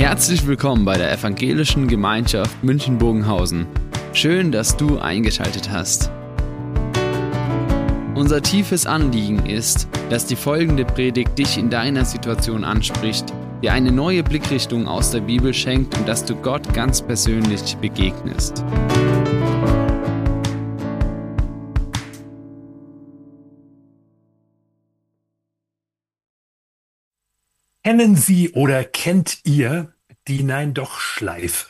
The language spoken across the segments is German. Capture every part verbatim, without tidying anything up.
Herzlich willkommen bei der Evangelischen Gemeinschaft München-Bogenhausen. Schön, dass du eingeschaltet hast. Unser tiefes Anliegen ist, dass die folgende Predigt dich in deiner Situation anspricht, dir eine neue Blickrichtung aus der Bibel schenkt und dass du Gott ganz persönlich begegnest. Kennen Sie oder kennt ihr die Nein-Doch-Schleife?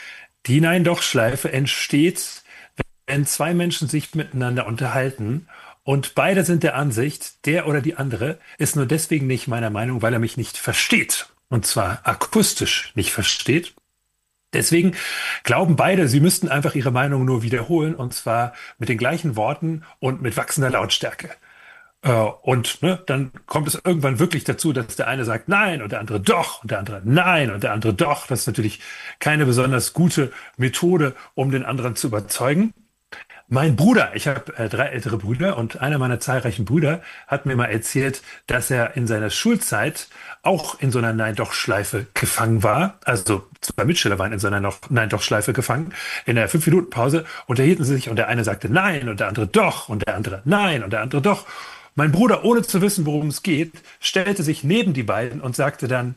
Die Nein-Doch-Schleife entsteht, wenn zwei Menschen sich miteinander unterhalten und beide sind der Ansicht, der oder die andere ist nur deswegen nicht meiner Meinung, weil er mich nicht versteht. Und zwar akustisch nicht versteht. Deswegen glauben beide, sie müssten einfach ihre Meinung nur wiederholen und zwar mit den gleichen Worten und mit wachsender Lautstärke. Äh, Und ne, dann kommt es irgendwann wirklich dazu, dass der eine sagt nein und der andere doch und der andere nein und der andere doch. Das ist natürlich keine besonders gute Methode, um den anderen zu überzeugen. Mein Bruder, ich habe äh, drei ältere Brüder und einer meiner zahlreichen Brüder hat mir mal erzählt, dass er in seiner Schulzeit auch in so einer Nein-Doch-Schleife gefangen war. Also zwei Mitschüler waren in so einer noch- Nein-Doch-Schleife gefangen. In der fünf-Minuten-Pause unterhielten sie sich und der eine sagte nein und der andere doch und der andere nein und der andere doch. Mein Bruder, ohne zu wissen, worum es geht, stellte sich neben die beiden und sagte dann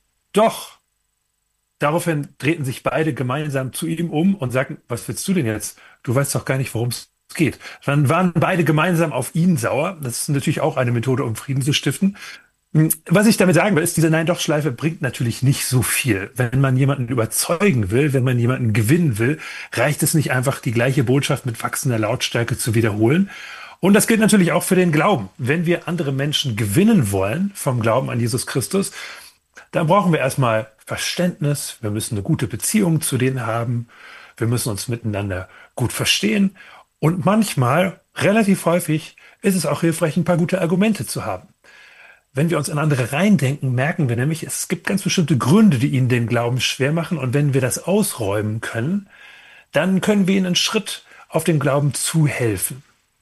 doch. Daraufhin drehten sich beide gemeinsam zu ihm um und sagten, was willst du denn jetzt? Du weißt doch gar nicht, worum es geht. Dann waren beide gemeinsam auf ihn sauer. Das ist natürlich auch eine Methode, um Frieden zu stiften. Hm, Was ich damit sagen will, ist, diese Nein-Doch-Schleife bringt natürlich nicht so viel. Wenn man jemanden überzeugen will, wenn man jemanden gewinnen will, reicht es nicht einfach, die gleiche Botschaft mit wachsender Lautstärke zu wiederholen. Und das gilt natürlich auch für den Glauben. Wenn wir andere Menschen gewinnen wollen vom Glauben an Jesus Christus, dann brauchen wir erstmal Verständnis. Wir müssen eine gute Beziehung zu denen haben. Wir müssen uns miteinander gut verstehen. Und manchmal, relativ häufig, ist es auch hilfreich, ein paar gute Argumente zu haben. Wenn wir uns in andere reindenken, merken wir nämlich, es gibt ganz bestimmte Gründe, die ihnen den Glauben schwer machen. Und wenn wir das ausräumen können, dann können wir ihnen einen Schritt auf den Glauben zuhelfen.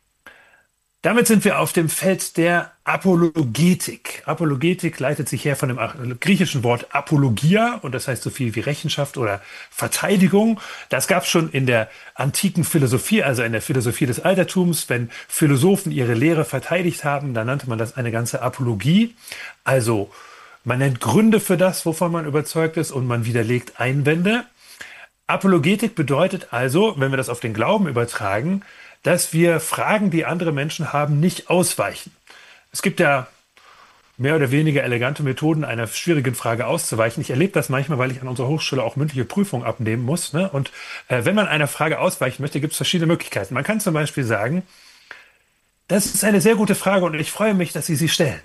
Damit sind wir auf dem Feld der Apologetik. Apologetik leitet sich her von dem griechischen Wort Apologia und das heißt so viel wie Rechenschaft oder Verteidigung. Das gab es schon in der antiken Philosophie, also in der Philosophie des Altertums. Wenn Philosophen ihre Lehre verteidigt haben, dann nannte man das eine ganze Apologie. Also man nennt Gründe für das, wovon man überzeugt ist und man widerlegt Einwände. Apologetik bedeutet also, wenn wir das auf den Glauben übertragen, dass wir Fragen, die andere Menschen haben, nicht ausweichen. Es gibt ja mehr oder weniger elegante Methoden, einer schwierigen Frage auszuweichen. Ich erlebe das manchmal, weil ich an unserer Hochschule auch mündliche Prüfungen abnehmen muss. Ne? Und äh, wenn man einer Frage ausweichen möchte, gibt es verschiedene Möglichkeiten. Man kann zum Beispiel sagen, das ist eine sehr gute Frage und ich freue mich, dass Sie sie stellen.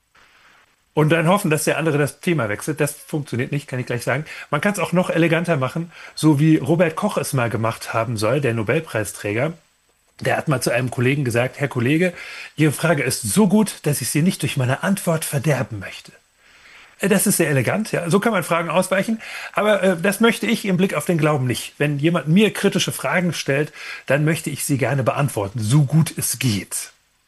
Und dann hoffen, dass der andere das Thema wechselt. Das funktioniert nicht, kann ich gleich sagen. Man kann es auch noch eleganter machen, so wie Robert Koch es mal gemacht haben soll, der Nobelpreisträger. Der hat mal zu einem Kollegen gesagt, Herr Kollege, Ihre Frage ist so gut, dass ich sie nicht durch meine Antwort verderben möchte. Äh, Das ist sehr elegant, ja. So kann man Fragen ausweichen. Aber äh, das möchte ich im Blick auf den Glauben nicht. Wenn jemand mir kritische Fragen stellt, dann möchte ich sie gerne beantworten, so gut es geht.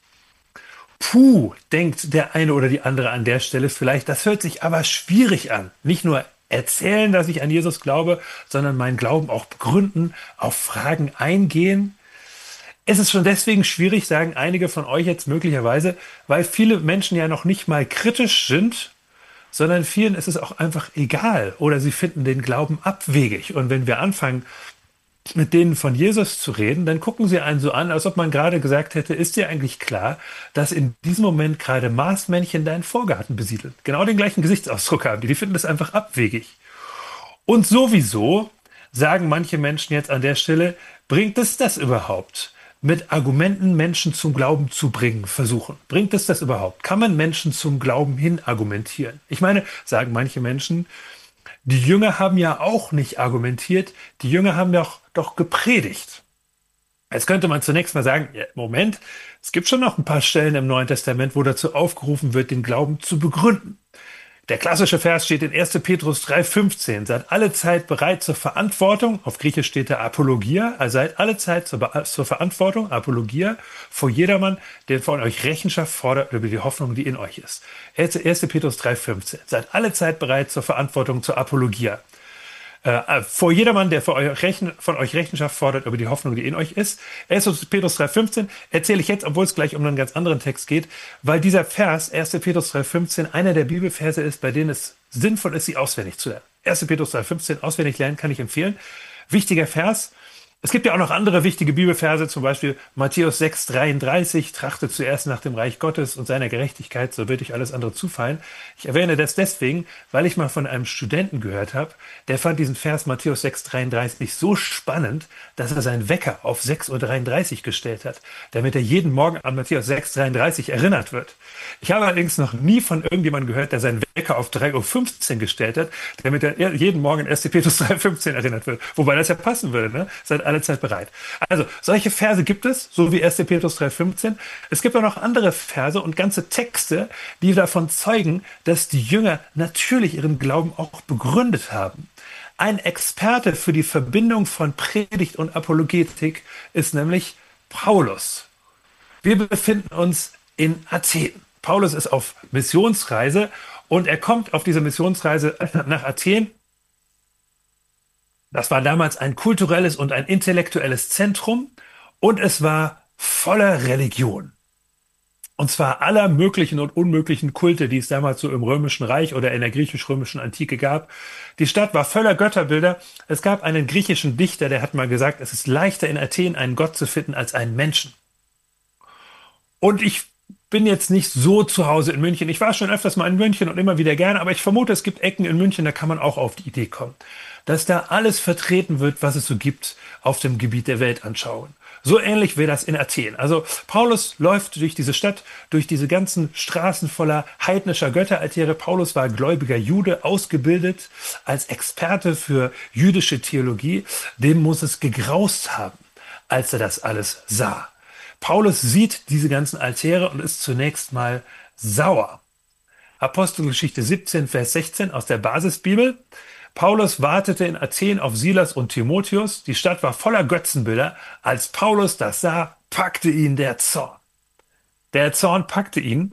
Puh, denkt der eine oder die andere an der Stelle vielleicht, das hört sich aber schwierig an. Nicht nur erzählen, dass ich an Jesus glaube, sondern meinen Glauben auch begründen, auf Fragen eingehen. Es ist schon deswegen schwierig, sagen einige von euch jetzt möglicherweise, weil viele Menschen ja noch nicht mal kritisch sind, sondern vielen ist es auch einfach egal oder sie finden den Glauben abwegig. Und wenn wir anfangen, mit denen von Jesus zu reden, dann gucken sie einen so an, als ob man gerade gesagt hätte, ist dir eigentlich klar, dass in diesem Moment gerade Marsmännchen deinen Vorgarten besiedeln? Genau den gleichen Gesichtsausdruck haben die, die finden das einfach abwegig. Und sowieso sagen manche Menschen jetzt an der Stelle, bringt es das überhaupt? Mit Argumenten Menschen zum Glauben zu bringen, versuchen. Bringt es das überhaupt? Kann man Menschen zum Glauben hin argumentieren? Ich meine, sagen manche Menschen, die Jünger haben ja auch nicht argumentiert, die Jünger haben doch, doch gepredigt. Jetzt könnte man zunächst mal sagen, ja, Moment, es gibt schon noch ein paar Stellen im Neuen Testament, wo dazu aufgerufen wird, den Glauben zu begründen. Der klassische Vers steht in erster Petrus drei fünfzehn. Seid alle Zeit bereit zur Verantwortung. Auf Griechisch steht da Apologia. Also seid alle Zeit zur, Be zur Verantwortung, Apologia, vor jedermann, der von euch Rechenschaft fordert über die Hoffnung, die in euch ist. erster Petrus drei fünfzehn. Seid alle Zeit bereit zur Verantwortung, zur Apologia. Äh, vor jedermann, der von euch, Rechen, von euch Rechenschaft fordert über die Hoffnung, die in euch ist. erster Petrus drei fünfzehn erzähle ich jetzt, obwohl es gleich um einen ganz anderen Text geht, weil dieser Vers, erster Petrus drei fünfzehn, einer der Bibelverse ist, bei denen es sinnvoll ist, sie auswendig zu lernen. erster Petrus drei fünfzehn auswendig lernen kann ich empfehlen. Wichtiger Vers. Es gibt ja auch noch andere wichtige Bibelverse, zum Beispiel Matthäus sechs dreiunddreißig, trachtet zuerst nach dem Reich Gottes und seiner Gerechtigkeit, so wird euch alles andere zufallen. Ich erwähne das deswegen, weil ich mal von einem Studenten gehört habe, der fand diesen Vers Matthäus sechs dreiunddreißig so spannend, dass er seinen Wecker auf sechs Uhr dreiunddreißig gestellt hat, damit er jeden Morgen an Matthäus sechs dreiunddreißig erinnert wird. Ich habe allerdings noch nie von irgendjemandem gehört, der seinen Wecker auf drei Uhr fünfzehn gestellt hat, damit er jeden Morgen an erster Petrus drei fünfzehn erinnert wird. Wobei das ja passen würde, ne? Seid alle Zeit bereit. Also, solche Verse gibt es, so wie erster Petrus drei fünfzehn. Es gibt auch noch andere Verse und ganze Texte, die davon zeugen, dass die Jünger natürlich ihren Glauben auch begründet haben. Ein Experte für die Verbindung von Predigt und Apologetik ist nämlich Paulus. Wir befinden uns in Athen. Paulus ist auf Missionsreise und er kommt auf diese Missionsreise nach Athen. Das war damals ein kulturelles und ein intellektuelles Zentrum und es war voller Religion. Und zwar aller möglichen und unmöglichen Kulte, die es damals so im Römischen Reich oder in der griechisch-römischen Antike gab. Die Stadt war voller Götterbilder. Es gab einen griechischen Dichter, der hat mal gesagt, es ist leichter in Athen einen Gott zu finden als einen Menschen. Und ich bin jetzt nicht so zu Hause in München. Ich war schon öfters mal in München und immer wieder gerne, aber ich vermute, es gibt Ecken in München, da kann man auch auf die Idee kommen, dass da alles vertreten wird, was es so gibt auf dem Gebiet der Weltanschauung. So ähnlich wäre das in Athen. Also Paulus läuft durch diese Stadt, durch diese ganzen Straßen voller heidnischer Götteraltäre. Paulus war gläubiger Jude, ausgebildet als Experte für jüdische Theologie. Dem muss es gegraust haben, als er das alles sah. Paulus sieht diese ganzen Altäre und ist zunächst mal sauer. Apostelgeschichte siebzehn, Vers sechzehn aus der Basisbibel. Paulus wartete in Athen auf Silas und Timotheus. Die Stadt war voller Götzenbilder. Als Paulus das sah, packte ihn der Zorn. Der Zorn packte ihn.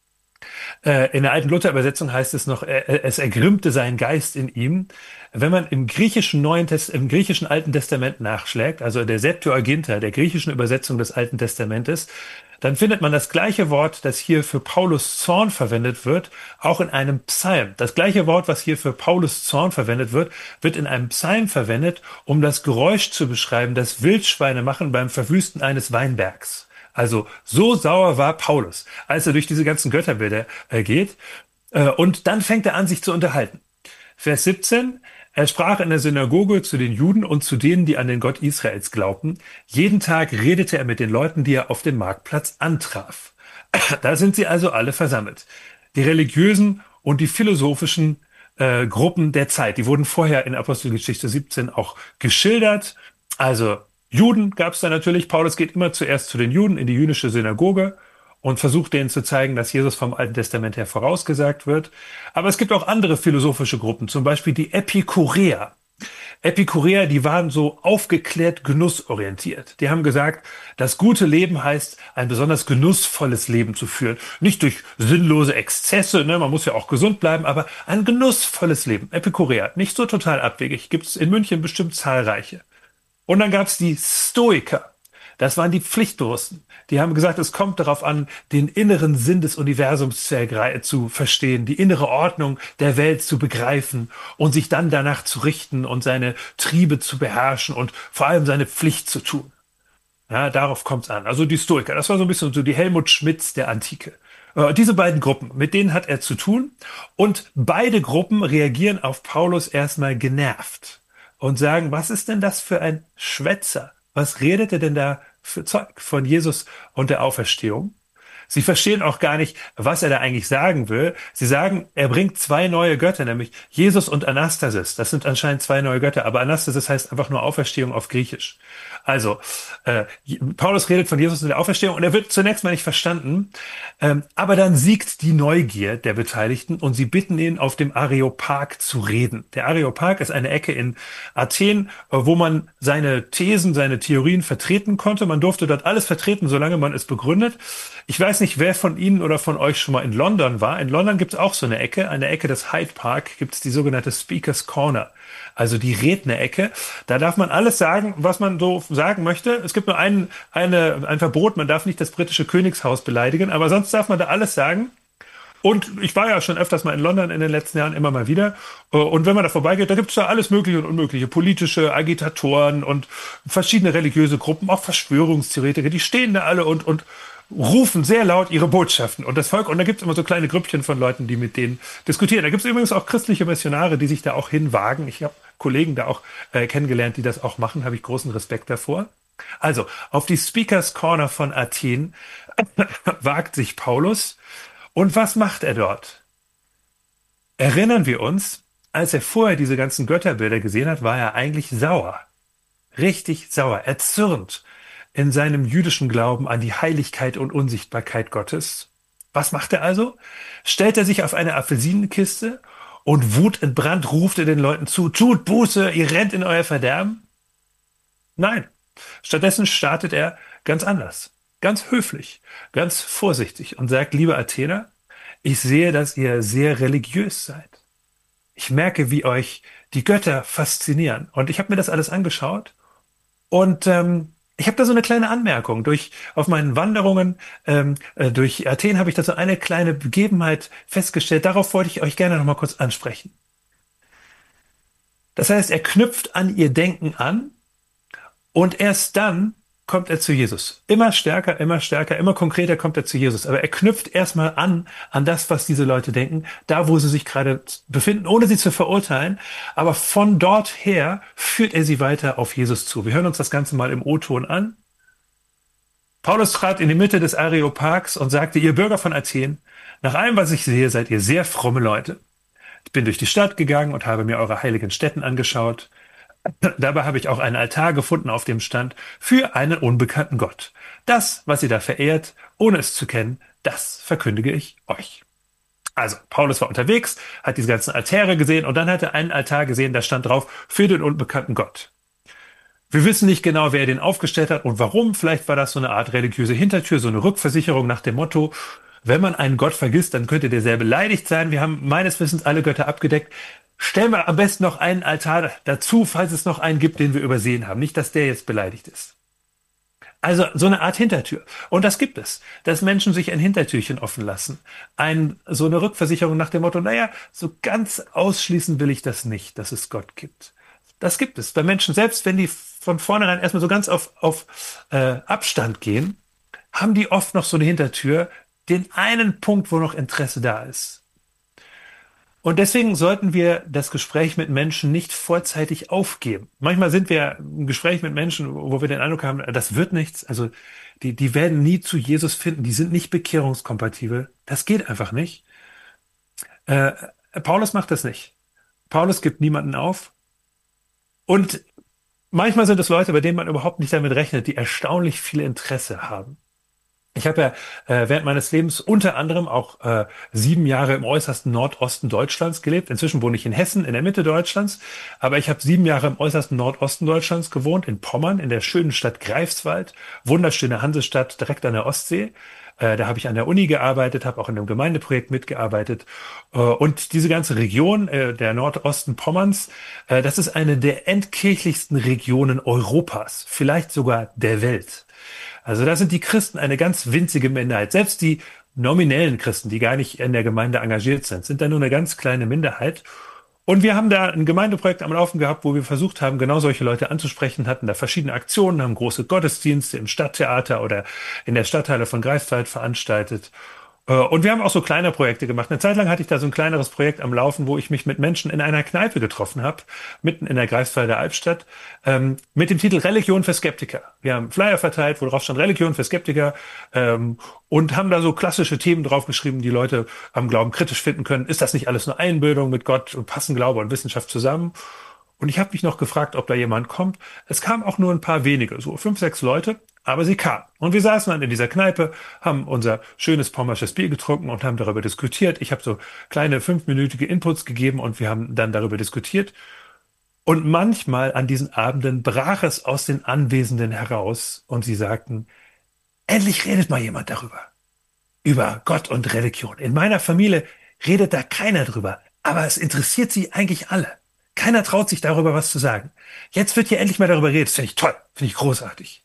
Äh, in der alten Luther-Übersetzung heißt es noch, äh, es ergrimmte sein Geist in ihm. Wenn man im griechischen Neuen Test im griechischen Alten Testament nachschlägt, also der Septuaginta, der griechischen Übersetzung des Alten Testamentes, dann findet man das gleiche Wort, das hier für Paulus Zorn verwendet wird, auch in einem Psalm. Das gleiche Wort, was hier für Paulus Zorn verwendet wird, wird in einem Psalm verwendet, um das Geräusch zu beschreiben, das Wildschweine machen beim Verwüsten eines Weinbergs. Also so sauer war Paulus, als er durch diese ganzen Götterbilder äh, geht. Äh, und dann fängt er an, sich zu unterhalten. Vers siebzehn. Er sprach in der Synagoge zu den Juden und zu denen, die an den Gott Israels glaubten. Jeden Tag redete er mit den Leuten, die er auf dem Marktplatz antraf. Da sind sie also alle versammelt. Die religiösen und die philosophischen äh, Gruppen der Zeit, die wurden vorher in Apostelgeschichte siebzehn auch geschildert. Also Juden gab es da natürlich. Paulus geht immer zuerst zu den Juden in die jüdische Synagoge und versucht denen zu zeigen, dass Jesus vom Alten Testament her vorausgesagt wird. Aber es gibt auch andere philosophische Gruppen, zum Beispiel die Epikureer. Epikureer, die waren so aufgeklärt genussorientiert. Die haben gesagt, das gute Leben heißt, ein besonders genussvolles Leben zu führen. Nicht durch sinnlose Exzesse, ne, man muss ja auch gesund bleiben, aber ein genussvolles Leben. Epikureer, nicht so total abwegig, gibt es in München bestimmt zahlreiche. Und dann gab es die Stoiker. Das waren die Pflichtbewussten. Die haben gesagt, es kommt darauf an, den inneren Sinn des Universums zu, ergre- zu verstehen, die innere Ordnung der Welt zu begreifen und sich dann danach zu richten und seine Triebe zu beherrschen und vor allem seine Pflicht zu tun. Ja, darauf kommt es an. Also die Stoiker, das war so ein bisschen so die Helmut Schmidts der Antike. Äh, diese beiden Gruppen, mit denen hat er zu tun und beide Gruppen reagieren auf Paulus erstmal genervt und sagen, was ist denn das für ein Schwätzer? Was redet er denn da für Zeug von Jesus und der Auferstehung? Sie verstehen auch gar nicht, was er da eigentlich sagen will. Sie sagen, er bringt zwei neue Götter, nämlich Jesus und Anastasis. Das sind anscheinend zwei neue Götter, aber Anastasis heißt einfach nur Auferstehung auf Griechisch. Also, äh, Paulus redet von Jesus und der Auferstehung und er wird zunächst mal nicht verstanden, ähm, aber dann siegt die Neugier der Beteiligten und sie bitten ihn, auf dem Areopag zu reden. Der Areopag ist eine Ecke in Athen, äh, wo man seine Thesen, seine Theorien vertreten konnte. Man durfte dort alles vertreten, solange man es begründet. Ich weiß nicht, wer von Ihnen oder von euch schon mal in London war. In London gibt es auch so eine Ecke. An der Ecke des Hyde Park gibt es die sogenannte Speaker's Corner, also die Rednerecke. Da darf man alles sagen, was man so sagen möchte. Es gibt nur ein, eine, ein Verbot, man darf nicht das britische Königshaus beleidigen, aber sonst darf man da alles sagen. Und ich war ja schon öfters mal in London in den letzten Jahren, immer mal wieder. Und wenn man da vorbeigeht, da gibt es da alles Mögliche und Unmögliche. Politische Agitatoren und verschiedene religiöse Gruppen, auch Verschwörungstheoretiker, die stehen da alle und, und rufen sehr laut ihre Botschaften. Und das Volk, und da gibt es immer so kleine Grüppchen von Leuten, die mit denen diskutieren. Da gibt es übrigens auch christliche Missionare, die sich da auch hinwagen. Ich habe Kollegen da auch äh, kennengelernt, die das auch machen, habe ich großen Respekt davor. Also, auf die Speakers Corner von Athen wagt sich Paulus. Und was macht er dort? Erinnern wir uns, als er vorher diese ganzen Götterbilder gesehen hat, war er eigentlich sauer. Richtig sauer, erzürnt in seinem jüdischen Glauben an die Heiligkeit und Unsichtbarkeit Gottes. Was macht er also? Stellt er sich auf eine Apfelsinenkiste und wutentbrannt ruft er den Leuten zu, tut Buße, ihr rennt in euer Verderben? Nein, stattdessen startet er ganz anders. Ganz höflich, ganz vorsichtig und sagt, liebe Athener, ich sehe, dass ihr sehr religiös seid. Ich merke, wie euch die Götter faszinieren. Und ich habe mir das alles angeschaut und ähm, ich habe da so eine kleine Anmerkung. Durch auf meinen Wanderungen ähm, äh, durch Athen habe ich da so eine kleine Begebenheit festgestellt. Darauf wollte ich euch gerne noch mal kurz ansprechen. Das heißt, er knüpft an ihr Denken an und erst dann kommt er zu Jesus. Immer stärker, immer stärker, immer konkreter kommt er zu Jesus. Aber er knüpft erstmal an, an das, was diese Leute denken, da, wo sie sich gerade befinden, ohne sie zu verurteilen. Aber von dort her führt er sie weiter auf Jesus zu. Wir hören uns das Ganze mal im O-Ton an. Paulus trat in die Mitte des Areopags und sagte, ihr Bürger von Athen, nach allem, was ich sehe, seid ihr sehr fromme Leute. Ich bin durch die Stadt gegangen und habe mir eure heiligen Stätten angeschaut. Dabei habe ich auch einen Altar gefunden, auf dem stand, für einen unbekannten Gott. Das, was ihr da verehrt, ohne es zu kennen, das verkündige ich euch. Also, Paulus war unterwegs, hat diese ganzen Altäre gesehen und dann hat er einen Altar gesehen, da stand drauf, für den unbekannten Gott. Wir wissen nicht genau, wer den aufgestellt hat und warum. Vielleicht war das so eine Art religiöse Hintertür, so eine Rückversicherung nach dem Motto, wenn man einen Gott vergisst, dann könnte der sehr beleidigt sein. Wir haben meines Wissens alle Götter abgedeckt. Stellen wir am besten noch einen Altar dazu, falls es noch einen gibt, den wir übersehen haben. Nicht, dass der jetzt beleidigt ist. Also so eine Art Hintertür. Und das gibt es, dass Menschen sich ein Hintertürchen offen lassen. Ein, so eine Rückversicherung nach dem Motto, naja, so ganz ausschließen will ich das nicht, dass es Gott gibt. Das gibt es bei Menschen, selbst wenn die von vornherein erstmal so ganz auf, auf äh, Abstand gehen, haben die oft noch so eine Hintertür, den einen Punkt, wo noch Interesse da ist. Und deswegen sollten wir das Gespräch mit Menschen nicht vorzeitig aufgeben. Manchmal sind wir im Gespräch mit Menschen, wo wir den Eindruck haben, das wird nichts. Also die, die werden nie zu Jesus finden. Die sind nicht bekehrungskompatibel. Das geht einfach nicht. Äh, Paulus macht das nicht. Paulus gibt niemanden auf. Und manchmal sind es Leute, bei denen man überhaupt nicht damit rechnet, die erstaunlich viel Interesse haben. Ich habe ja äh, während meines Lebens unter anderem auch äh, sieben Jahre im äußersten Nordosten Deutschlands gelebt. Inzwischen wohne ich in Hessen, in der Mitte Deutschlands. Aber ich habe sieben Jahre im äußersten Nordosten Deutschlands gewohnt, in Pommern, in der schönen Stadt Greifswald. Wunderschöne Hansestadt direkt an der Ostsee. Äh, da habe ich an der Uni gearbeitet, habe auch in einem Gemeindeprojekt mitgearbeitet. Äh, und diese ganze Region, äh, der Nordosten Pommerns, äh, das ist eine der entkirchlichsten Regionen Europas, vielleicht sogar der Welt. Also da sind die Christen eine ganz winzige Minderheit. Selbst die nominellen Christen, die gar nicht in der Gemeinde engagiert sind, sind da nur eine ganz kleine Minderheit. Und wir haben da ein Gemeindeprojekt am Laufen gehabt, wo wir versucht haben, genau solche Leute anzusprechen, hatten da verschiedene Aktionen, haben große Gottesdienste im Stadttheater oder in der Stadthalle von Greifswald veranstaltet. Äh, Und wir haben auch so kleine Projekte gemacht. Eine Zeit lang hatte ich da so ein kleineres Projekt am Laufen, wo ich mich mit Menschen in einer Kneipe getroffen habe, mitten in der Greifswalder Albstadt, ähm, mit dem Titel Religion für Skeptiker. Wir haben Flyer verteilt, wo drauf stand Religion für Skeptiker, ähm, und haben da so klassische Themen draufgeschrieben, die Leute am Glauben kritisch finden können. Ist das nicht alles nur Einbildung mit Gott und passen Glaube und Wissenschaft zusammen? Und ich habe mich noch gefragt, ob da jemand kommt. Es kamen auch nur ein paar wenige, so fünf, sechs Leute, aber sie kamen. Und wir saßen dann in dieser Kneipe, haben unser schönes pommersches Bier getrunken und haben darüber diskutiert. Ich habe so kleine fünfminütige Inputs gegeben und wir haben dann darüber diskutiert. Und manchmal an diesen Abenden brach es aus den Anwesenden heraus und sie sagten, endlich redet mal jemand darüber. Über Gott und Religion. In meiner Familie redet da keiner drüber, aber es interessiert sie eigentlich alle. Keiner traut sich darüber was zu sagen. Jetzt wird hier endlich mal darüber geredet. Das finde ich toll, finde ich großartig.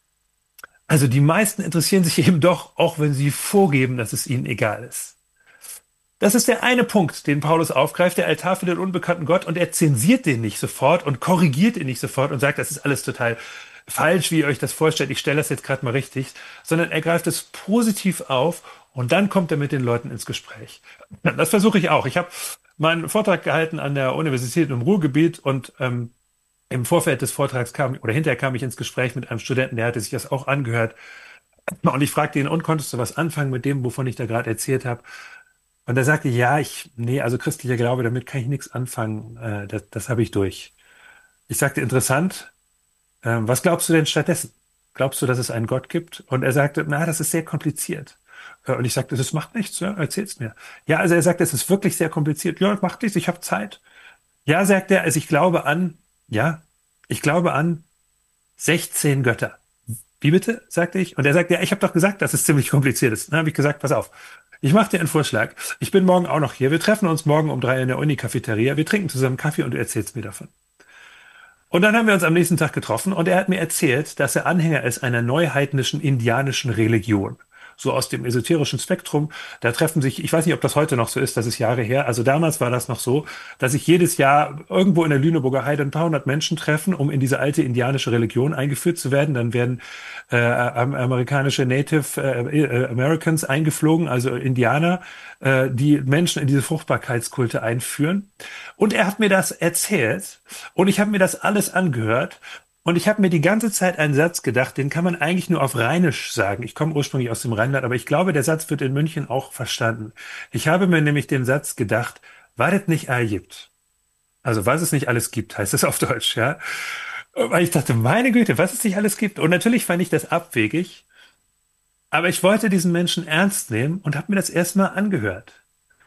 Also die meisten interessieren sich eben doch, auch wenn sie vorgeben, dass es ihnen egal ist. Das ist der eine Punkt, den Paulus aufgreift, der Altar für den unbekannten Gott, und er zensiert den nicht sofort und korrigiert ihn nicht sofort und sagt, das ist alles total falsch, wie ihr euch das vorstellt, ich stelle das jetzt gerade mal richtig, sondern er greift es positiv auf und dann kommt er mit den Leuten ins Gespräch. Das versuche ich auch. Ich habe meinen Vortrag gehalten an der Universität im Ruhrgebiet und ähm, im Vorfeld des Vortrags kam, oder hinterher kam ich ins Gespräch mit einem Studenten, der hatte sich das auch angehört. Und ich fragte ihn, und konntest du was anfangen mit dem, wovon ich da gerade erzählt habe? Und er sagte, ja, ich, nee, also christlicher Glaube, damit kann ich nichts anfangen. Äh, das, das habe ich durch. Ich sagte, interessant, äh, was glaubst du denn stattdessen? Glaubst du, dass es einen Gott gibt? Und er sagte, na, das ist sehr kompliziert. Äh, und ich sagte, das macht nichts, ja, erzähl's mir. Ja, also er sagte, es ist wirklich sehr kompliziert. Ja, macht nichts, ich habe Zeit. Ja, sagt er, also ich glaube an, ja, ich glaube an sechzehn Götter. Wie bitte? Sagte ich. Und er sagte, ja, ich habe doch gesagt, dass es ziemlich kompliziert ist. Dann habe ich gesagt, pass auf. Ich mache dir einen Vorschlag. Ich bin morgen auch noch hier. Wir treffen uns morgen um drei in der Uni-Cafeteria. Wir trinken zusammen Kaffee und du erzählst mir davon. Und dann haben wir uns am nächsten Tag getroffen und er hat mir erzählt, dass er Anhänger ist einer neuheidnischen indianischen Religion. So aus dem esoterischen Spektrum. Da treffen sich, ich weiß nicht, ob das heute noch so ist, das ist Jahre her. Also damals war das noch so, dass sich jedes Jahr irgendwo in der Lüneburger Heide ein paar hundert Menschen treffen, um in diese alte indianische Religion eingeführt zu werden. Dann werden äh, amerikanische Native äh, Americans eingeflogen, also Indianer, äh, die Menschen in diese Fruchtbarkeitskulte einführen. Und er hat mir das erzählt und ich habe mir das alles angehört. Und ich habe mir die ganze Zeit einen Satz gedacht, den kann man eigentlich nur auf Rheinisch sagen. Ich komme ursprünglich aus dem Rheinland, aber ich glaube, der Satz wird in München auch verstanden. Ich habe mir nämlich den Satz gedacht, was es nicht all gibt. Also was es nicht alles gibt, heißt es auf Deutsch, ja. Weil ich dachte, meine Güte, was es nicht alles gibt. Und natürlich fand ich das abwegig, aber ich wollte diesen Menschen ernst nehmen und habe mir das erstmal angehört.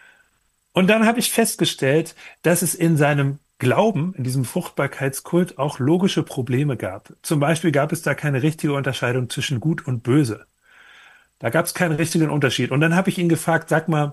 Und dann habe ich festgestellt, dass es in seinem Glauben, in diesem Fruchtbarkeitskult auch logische Probleme gab. Zum Beispiel gab es da keine richtige Unterscheidung zwischen Gut und Böse. Da gab es keinen richtigen Unterschied. Und dann habe ich ihn gefragt, sag mal,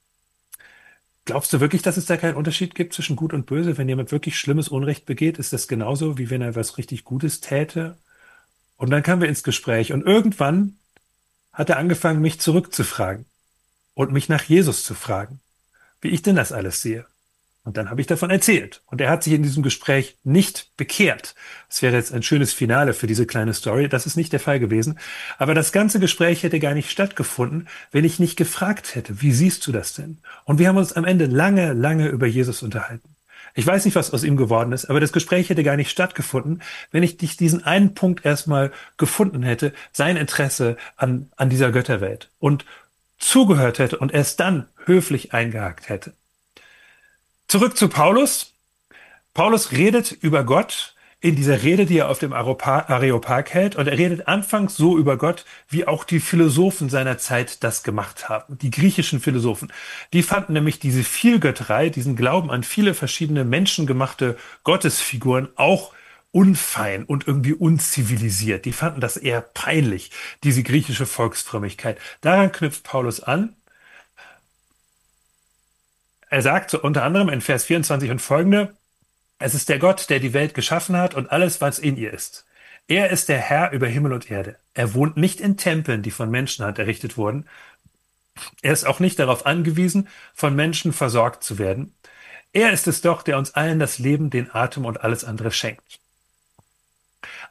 glaubst du wirklich, dass es da keinen Unterschied gibt zwischen Gut und Böse? Wenn jemand wirklich schlimmes Unrecht begeht, ist das genauso, wie wenn er was richtig Gutes täte? Und dann kamen wir ins Gespräch. Und irgendwann hat er angefangen, mich zurückzufragen und mich nach Jesus zu fragen, wie ich denn das alles sehe. Und dann habe ich davon erzählt. Und er hat sich in diesem Gespräch nicht bekehrt. Das wäre jetzt ein schönes Finale für diese kleine Story. Das ist nicht der Fall gewesen. Aber das ganze Gespräch hätte gar nicht stattgefunden, wenn ich nicht gefragt hätte, wie siehst du das denn? Und wir haben uns am Ende lange, lange über Jesus unterhalten. Ich weiß nicht, was aus ihm geworden ist, aber das Gespräch hätte gar nicht stattgefunden, wenn ich dich diesen einen Punkt erstmal gefunden hätte, sein Interesse an, an dieser Götterwelt, und zugehört hätte und erst dann höflich eingehakt hätte. Zurück zu Paulus. Paulus redet über Gott in dieser Rede, die er auf dem Areopag hält. Und er redet anfangs so über Gott, wie auch die Philosophen seiner Zeit das gemacht haben. Die griechischen Philosophen. Die fanden nämlich diese Vielgötterei, diesen Glauben an viele verschiedene menschengemachte Gottesfiguren auch unfein und irgendwie unzivilisiert. Die fanden das eher peinlich, diese griechische Volksfrömmigkeit. Daran knüpft Paulus an. Er sagt so unter anderem in Vers vierundzwanzig und folgende, es ist der Gott, der die Welt geschaffen hat und alles, was in ihr ist. Er ist der Herr über Himmel und Erde. Er wohnt nicht in Tempeln, die von Menschenhand errichtet wurden. Er ist auch nicht darauf angewiesen, von Menschen versorgt zu werden. Er ist es doch, der uns allen das Leben, den Atem und alles andere schenkt.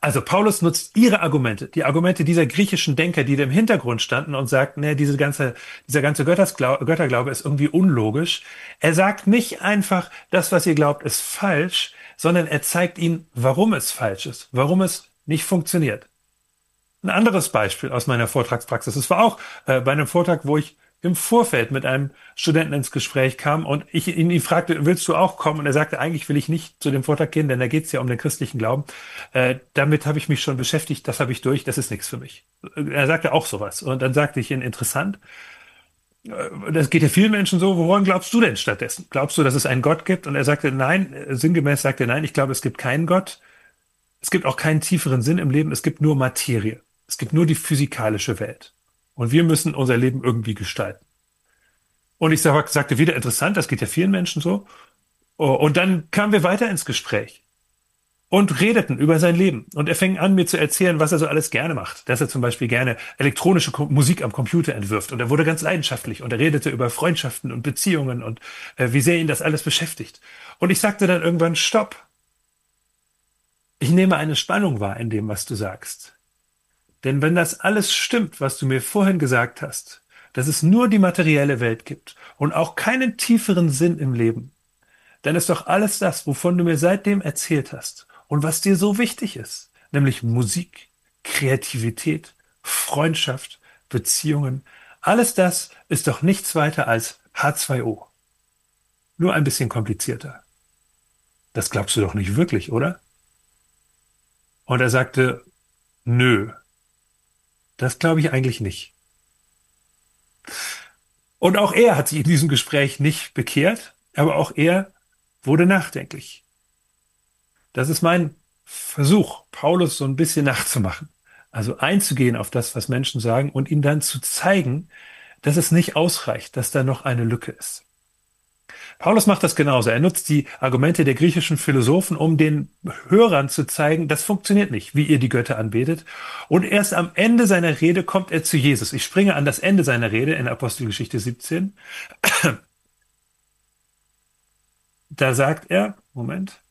Also Paulus nutzt ihre Argumente, die Argumente dieser griechischen Denker, die da im Hintergrund standen und sagt, nee, diese ganze, dieser ganze Götterglaube, Götterglaube ist irgendwie unlogisch. Er sagt nicht einfach, das, was ihr glaubt, ist falsch, sondern er zeigt ihnen, warum es falsch ist, warum es nicht funktioniert. Ein anderes Beispiel aus meiner Vortragspraxis. Es war auch äh, bei einem Vortrag, wo ich im Vorfeld mit einem Studenten ins Gespräch kam und ich ihn, ihn fragte, willst du auch kommen? Und er sagte, eigentlich will ich nicht zu dem Vortrag gehen, denn da geht es ja um den christlichen Glauben. Äh, damit habe ich mich schon beschäftigt, das habe ich durch, das ist nichts für mich. Er sagte auch sowas. Und dann sagte ich ihn, interessant, äh, das geht ja vielen Menschen so, woran glaubst du denn stattdessen? Glaubst du, dass es einen Gott gibt? Und er sagte, nein, sinngemäß sagte er, nein, ich glaube, es gibt keinen Gott. Es gibt auch keinen tieferen Sinn im Leben, es gibt nur Materie. Es gibt nur die physikalische Welt. Und wir müssen unser Leben irgendwie gestalten. Und ich sag- sagte wieder, interessant, das geht ja vielen Menschen so. Oh, und dann kamen wir weiter ins Gespräch und redeten über sein Leben. Und er fing an, mir zu erzählen, was er so alles gerne macht. Dass er zum Beispiel gerne elektronische Ko- Musik am Computer entwirft. Und er wurde ganz leidenschaftlich. Und er redete über Freundschaften und Beziehungen und äh, wie sehr ihn das alles beschäftigt. Und ich sagte dann irgendwann, stopp. Ich nehme eine Spannung wahr in dem, was du sagst. Denn wenn das alles stimmt, was du mir vorhin gesagt hast, dass es nur die materielle Welt gibt und auch keinen tieferen Sinn im Leben, dann ist doch alles das, wovon du mir seitdem erzählt hast und was dir so wichtig ist, nämlich Musik, Kreativität, Freundschaft, Beziehungen, alles das ist doch nichts weiter als H zwei O. Nur ein bisschen komplizierter. Das glaubst du doch nicht wirklich, oder? Und er sagte, nö, das glaube ich eigentlich nicht. Und auch er hat sich in diesem Gespräch nicht bekehrt, aber auch er wurde nachdenklich. Das ist mein Versuch, Paulus so ein bisschen nachzumachen. Also einzugehen auf das, was Menschen sagen und ihm dann zu zeigen, dass es nicht ausreicht, dass da noch eine Lücke ist. Paulus macht das genauso. Er nutzt die Argumente der griechischen Philosophen, um den Hörern zu zeigen, das funktioniert nicht, wie ihr die Götter anbetet. Und erst am Ende seiner Rede kommt er zu Jesus. Ich springe an das Ende seiner Rede in Apostelgeschichte siebzehn. Da sagt er, Moment,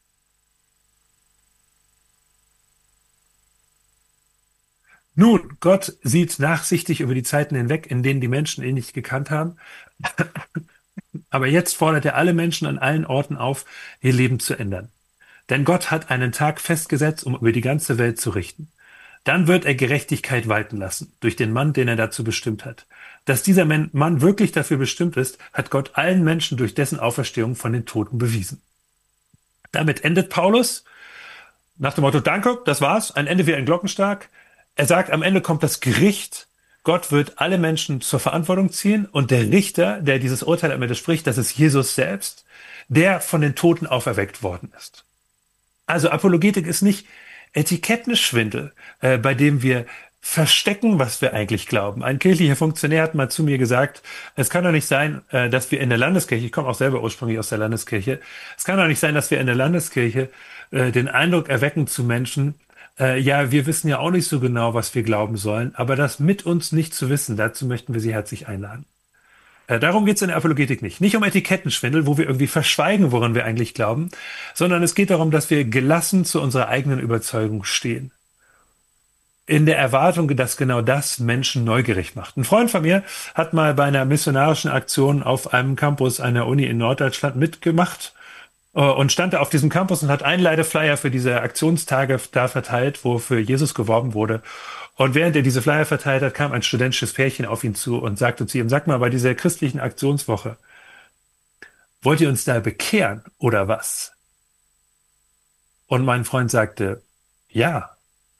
nun, Gott sieht nachsichtig über die Zeiten hinweg, in denen die Menschen ihn nicht gekannt haben. Aber jetzt fordert er alle Menschen an allen Orten auf, ihr Leben zu ändern. Denn Gott hat einen Tag festgesetzt, um über die ganze Welt zu richten. Dann wird er Gerechtigkeit walten lassen, durch den Mann, den er dazu bestimmt hat. Dass dieser Mann wirklich dafür bestimmt ist, hat Gott allen Menschen durch dessen Auferstehung von den Toten bewiesen. Damit endet Paulus nach dem Motto, danke, das war's, ein Ende wie ein Glockenschlag. Er sagt, am Ende kommt das Gericht. Gott wird alle Menschen zur Verantwortung ziehen und der Richter, der dieses Urteil am Ende spricht, das ist Jesus selbst, der von den Toten auferweckt worden ist. Also Apologetik ist nicht Etikettenschwindel, äh, bei dem wir verstecken, was wir eigentlich glauben. Ein kirchlicher Funktionär hat mal zu mir gesagt, es kann doch nicht sein, äh, dass wir in der Landeskirche, ich komme auch selber ursprünglich aus der Landeskirche, es kann doch nicht sein, dass wir in der Landeskirche äh, den Eindruck erwecken zu Menschen, äh, ja, wir wissen ja auch nicht so genau, was wir glauben sollen, aber das mit uns nicht zu wissen, dazu möchten wir Sie herzlich einladen. Äh, darum geht es in der Apologetik nicht. Nicht um Etikettenschwindel, wo wir irgendwie verschweigen, woran wir eigentlich glauben, sondern es geht darum, dass wir gelassen zu unserer eigenen Überzeugung stehen. In der Erwartung, dass genau das Menschen neugierig macht. Ein Freund von mir hat mal bei einer missionarischen Aktion auf einem Campus einer Uni in Norddeutschland mitgemacht äh, und stand da auf diesem Campus und hat Einladeflyer für diese Aktionstage da verteilt, wo für Jesus geworben wurde. Und während er diese Flyer verteilt hat, kam ein studentisches Pärchen auf ihn zu und sagte zu ihm, sag mal, bei dieser christlichen Aktionswoche, wollt ihr uns da bekehren oder was? Und mein Freund sagte, ja.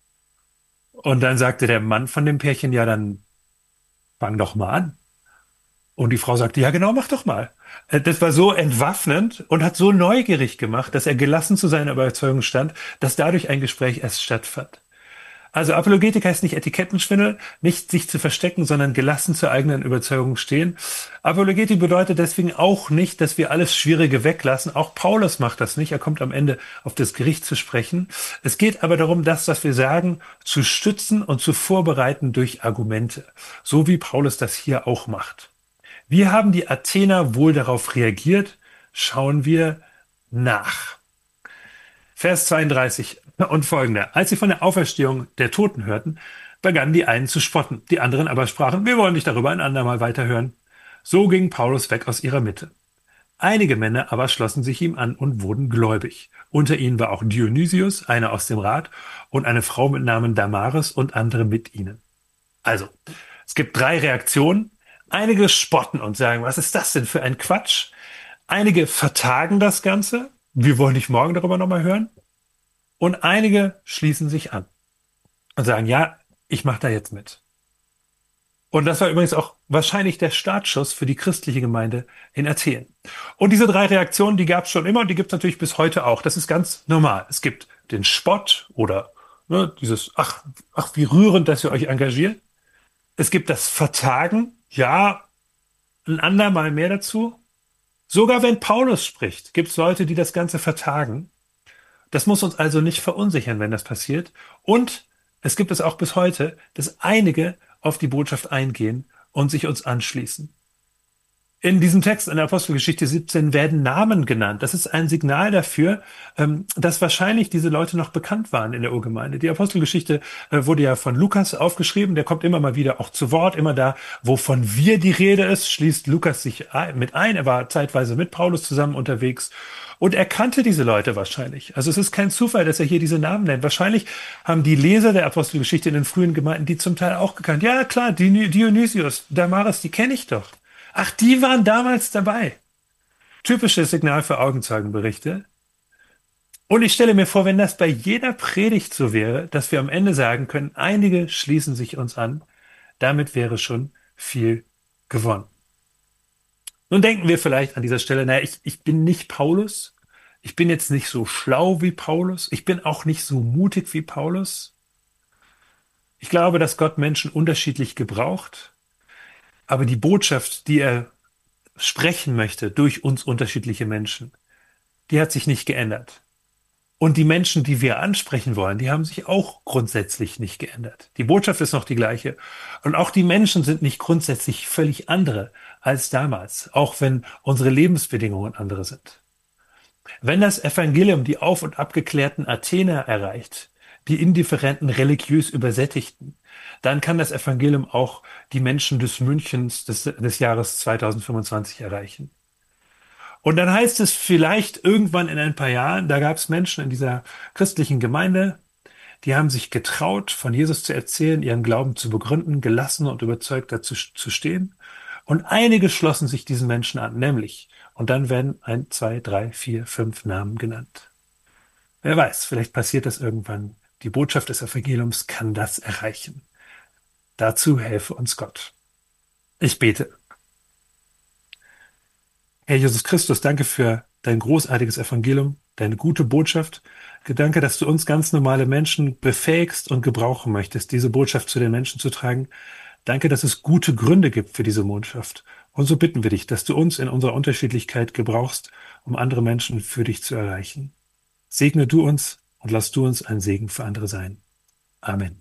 Und dann sagte der Mann von dem Pärchen, ja, dann fang doch mal an. Und die Frau sagte, ja, genau, mach doch mal. Äh, Das war so entwaffnend und hat so neugierig gemacht, dass er gelassen zu seiner Überzeugung stand, dass dadurch ein Gespräch erst stattfand. Also Apologetik heißt nicht Etikettenschwindel, nicht sich zu verstecken, sondern gelassen zur eigenen Überzeugung stehen. Apologetik bedeutet deswegen auch nicht, dass wir alles Schwierige weglassen. Auch Paulus macht das nicht. Er kommt am Ende auf das Gericht zu sprechen. Es geht aber darum, das, was wir sagen, zu stützen und zu vorbereiten durch Argumente. So wie Paulus das hier auch macht. Wie haben die Athener wohl darauf reagiert? Schauen wir nach. Vers zweiunddreißig und folgender. Als sie von der Auferstehung der Toten hörten, begannen die einen zu spotten. Die anderen aber sprachen, wir wollen nicht darüber ein andermal weiterhören. So ging Paulus weg aus ihrer Mitte. Einige Männer aber schlossen sich ihm an und wurden gläubig. Unter ihnen war auch Dionysius, einer aus dem Rat, und eine Frau mit Namen Damaris und andere mit ihnen. Also, es gibt drei Reaktionen. Einige spotten und sagen, was ist das denn für ein Quatsch? Einige vertagen das Ganze. Wir wollen nicht morgen darüber nochmal hören. Und einige schließen sich an und sagen, ja, ich mache da jetzt mit. Und das war übrigens auch wahrscheinlich der Startschuss für die christliche Gemeinde in Athen. Und diese drei Reaktionen, die gab es schon immer und die gibt es natürlich bis heute auch. Das ist ganz normal. Es gibt den Spott oder ne, dieses, ach, ach, wie rührend, dass ihr euch engagiert. Es gibt das Vertagen, ja, ein andermal mehr dazu. Sogar wenn Paulus spricht, gibt es Leute, die das Ganze vertagen. Das muss uns also nicht verunsichern, wenn das passiert. Und es gibt es auch bis heute, dass einige auf die Botschaft eingehen und sich uns anschließen. In diesem Text in der Apostelgeschichte siebzehn werden Namen genannt. Das ist ein Signal dafür, ähm, dass wahrscheinlich diese Leute noch bekannt waren in der Urgemeinde. Die Apostelgeschichte äh, wurde ja von Lukas aufgeschrieben. Der kommt immer mal wieder auch zu Wort. Immer da, wo von wir die Rede ist, schließt Lukas sich mit ein. Er war zeitweise mit Paulus zusammen unterwegs. Und er kannte diese Leute wahrscheinlich. Also es ist kein Zufall, dass er hier diese Namen nennt. Wahrscheinlich haben die Leser der Apostelgeschichte in den frühen Gemeinden die zum Teil auch gekannt. Ja, klar, Dionysius, Damaris, die kenne ich doch. Ach, die waren damals dabei. Typisches Signal für Augenzeugenberichte. Und ich stelle mir vor, wenn das bei jeder Predigt so wäre, dass wir am Ende sagen können, einige schließen sich uns an, damit wäre schon viel gewonnen. Nun denken wir vielleicht an dieser Stelle, naja, ich, ich bin nicht Paulus. Ich bin jetzt nicht so schlau wie Paulus. Ich bin auch nicht so mutig wie Paulus. Ich glaube, dass Gott Menschen unterschiedlich gebraucht. Aber die Botschaft, die er sprechen möchte durch uns unterschiedliche Menschen, die hat sich nicht geändert. Und die Menschen, die wir ansprechen wollen, die haben sich auch grundsätzlich nicht geändert. Die Botschaft ist noch die gleiche. Und auch die Menschen sind nicht grundsätzlich völlig andere als damals, auch wenn unsere Lebensbedingungen andere sind. Wenn das Evangelium die auf- und abgeklärten Athener erreicht, die indifferenten, religiös Übersättigten, dann kann das Evangelium auch die Menschen des Münchens des, des Jahres zweitausendfünfundzwanzig erreichen. Und dann heißt es vielleicht irgendwann in ein paar Jahren, da gab es Menschen in dieser christlichen Gemeinde, die haben sich getraut, von Jesus zu erzählen, ihren Glauben zu begründen, gelassen und überzeugt dazu zu stehen. Und einige schlossen sich diesen Menschen an, nämlich, und dann werden ein, zwei, drei, vier, fünf Namen genannt. Wer weiß, vielleicht passiert das irgendwann. Die Botschaft des Evangeliums kann das erreichen. Dazu helfe uns Gott. Ich bete. Herr Jesus Christus, danke für dein großartiges Evangelium, deine gute Botschaft. Danke, dass du uns ganz normale Menschen befähigst und gebrauchen möchtest, diese Botschaft zu den Menschen zu tragen. Danke, dass es gute Gründe gibt für diese Botschaft. Und so bitten wir dich, dass du uns in unserer Unterschiedlichkeit gebrauchst, um andere Menschen für dich zu erreichen. Segne du uns und lass du uns ein Segen für andere sein. Amen.